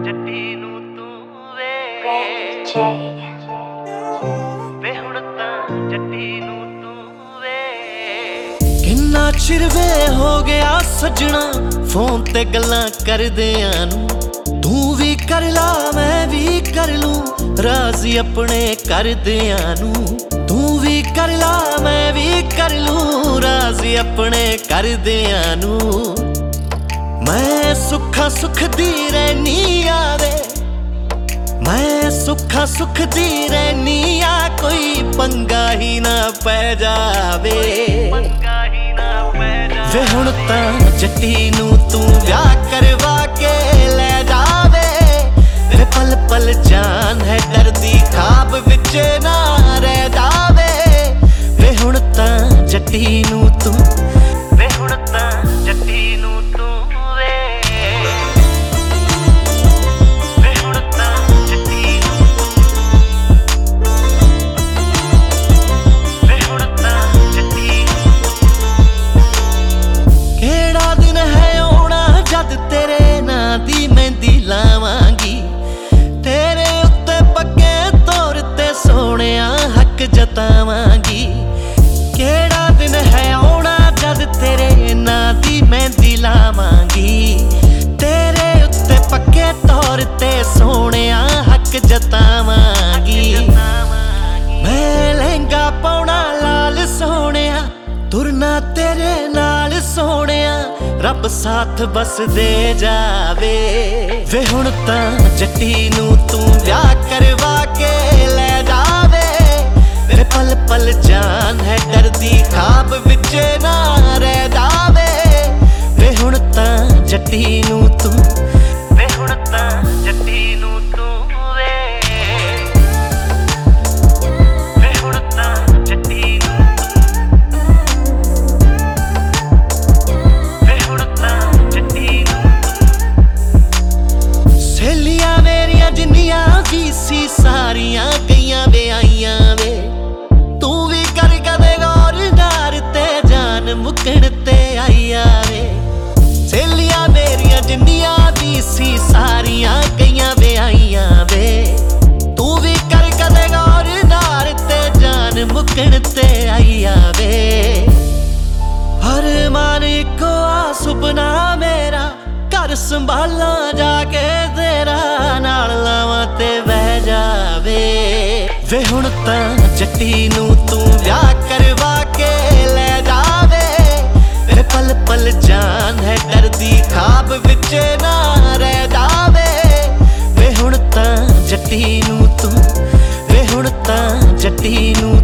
ਜੱਟੀ ਨੂੰ ਤੂੰ ਵੇ ਵੇ ਹੁਣ ਤਾਂ ਜੱਟੀ ਨੂੰ ਤੂੰ ਵੇ। ਕਿੰਨਾ ਚਿਰ ਵੇ ਹੋ ਗਿਆ ਸੱਜਣਾ ਫੋਨ ਤੇ ਗੱਲਾਂ ਕਰਦਿਆਂ ਨੂੰ, ਤੂੰ ਵੀ ਕਰ ਲਾ ਮੈਂ ਵੀ ਕਰ ਲੂੰ ਰਾਜ਼ੀ ਆਪਣੇ ਕਰਦਿਆਂ ਨੂੰ, ਤੂੰ ਵੀ ਕਰ ਲਾ ਮੈਂ ਵੀ ਕਰ ਲੂੰ ਰਾਜ਼ੀ ਆਪਣੇ ਕਰਦਿਆਂ ਨੂੰ। ਮੈਂ ਸੁੱਖਾ ਸੁਖਦੀ ਰਹਿਨੀ ਆ ਵੇ, ਮੈਂ ਸੁੱਖਾ ਸੁਖਦੀ ਰਹਿਨੀ ਆ, ਕੋਈ ਪੰਗਾ ਹੀ ਨਾ ਪੈ ਜਾਵੇ ਵੇ। ਹੁਣ ਤਾਂ ਜੱਟੀ ਨੂੰ ਤੂੰ ਵਿਆਹ ਕਰਵਾ ਕੇ ਲੈ ਜਾਵੇ ਵੇ, ਪਲ ਪਲ ਜਾਨ ਹੈ ਡਰਦੀ ਖਾਬ ਵਿੱਚ ਨਾ ਰਹਿ ਜਾਵੇ ਵੇ। ਹੁਣ ਤਾਂ ਜੱਟੀ ਨੂੰ ਤੂੰ ਵੇ, ਹੁਣ ਤਾਂ ਜੱਟੀ ਨੂੰ ਤੂੰ ਤੇਰੇ ਨਾਂ ਦੀ ਮਹਿੰਦੀ ਲਾਵਾਂਗੀ, ਤੇਰੇ ਉੱਤੇ ਪੱਕੇ ਤੌਰ ਤੇ ਸੋਹਣਿਆ ਹੱਕ ਜਤਾਵਾਂਗੀ। ਕਿਹੜਾ ਦਿਨ ਹੈ ਆਉਣਾ ਜਦ ਤੇਰੇ ਨਾਂ ਦੀ ਮਹਿੰਦੀ ਲਾਵਾਂਗੀ, ਤੇਰੇ ਉੱਤੇ ਪੱਕੇ ਤੌਰ ਤੇ ਸੋਹਣਿਆ ਹੱਕ ਜਤਾਵਾਂਗੀ। ਮੈਂ ਲਹਿੰਗਾ ਪਾਉਣਾ ਲਾਲ ਸੋਹਣਿਆ, ਤੁਰਨਾ ਤੇਰੇ ਨਾਲ ਸੋਹਣਿਆ, ਰੱਬ ਸਾਥ ਬਸ ਦੇ ਜਾਵੇ ਵੇ। ਹੁਣ ਤਾਂ ਜੱਟੀ ਨੂੰ ਤੂੰ ਵਿਆਹ ਕਰਵਾ ਕੇ ਲੈ ਜਾਵੇ ਵੇ, ਪਲ ਪਲ ਜਾਨ ਹੈ ਡਰਦੀ ਖਾਬ ਵਿੱਚ ਨਾ ਰਹਿ ਜਾਵੇ ਵੇ। ਹੁਣ ਤਾਂ ਜੱਟੀ ਨੂੰ ਤੂੰ ਵੇ, ਹੁਣ ਤਾਂ ਜੱਟੀ ਨੂੰ ਤੂੰ ਸੀ ਸਾਰੀਆਂ ਗਈਆਂ ਵਿਆਹੀਆਂ ਵੇ, ਤੂੰ ਵੀ ਕਰ ਕਦੇ ਗੌਰ ਨਾਰ ਤੇ ਜਾਨ ਮੁੱਕਣ ਤੇ ਆਈਆਂ ਵੇ। ਸਹੇਲੀਆਂ ਮੇਰੀਆਂ ਜਿੰਨੀਆਂ ਵੀ ਸੀ ਸਾਰੀਆਂ ਗਈਆਂ ਵਿਆਹੀਆਂ ਵੇ, ਤੂੰ ਵੀ ਕਰ ਕਦੇ ਗੌਰ ਨਾਰ ਤੇ ਜਾਨ ਮੁੱਕਣ ਤੇ ਆਈਆਂ ਵੇ। ਹਰ ਮਾਨ ਇੱਕੋ ਆ ਸੁਪਨਾ ਮੇਰਾ, ਘਰ ਸੰਭਾਲਾਂ ਜਾ ਕੇ ਤੇਰਾ ਨਾਲ ਲਾਵਾਂ ਤੇ ਬਹਿ ਜਾਵੇ ਵੇ। ਹੁਣ ਤਾਂ ਜੱਟੀ ਨੂੰ ਤੂੰ ਵਿਆਹ ਕਰਵਾ ਕੇ ਲੈ ਜਾਵੇ ਵੇ, ਪਲ ਪਲ ਜਾਨ ਹੈ ਡਰਦੀ ਖਾਬ ਵਿੱਚ ਨਾ ਰਹਿ ਜਾਵੇ ਵੇ। ਹੁਣ ਤਾਂ ਜੱਟੀ ਨੂੰ ਤੂੰ ਵੇ, ਹੁਣ ਤਾਂ ਜੱਟੀ ਨੂੰ